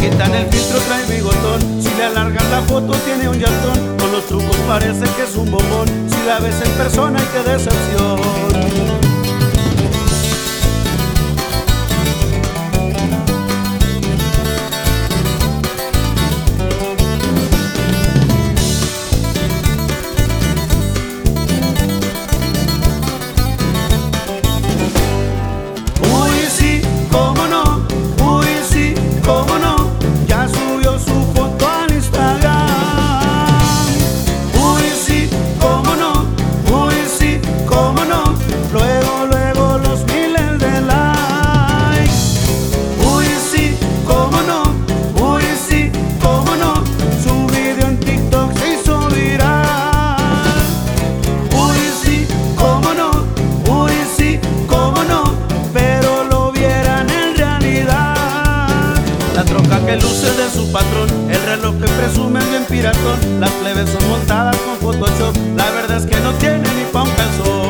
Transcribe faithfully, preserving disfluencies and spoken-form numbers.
quitan el filtro, trae bigotón. Si le alargan la foto tiene un llantón. Con los trucos parece que es un bombón. Si la ves en persona, ay, qué decepción. La troca que luce de su patrón, el reloj que presume bien piratón. Las plebes son montadas con Photoshop, la verdad es que no tiene ni pa' un calzón.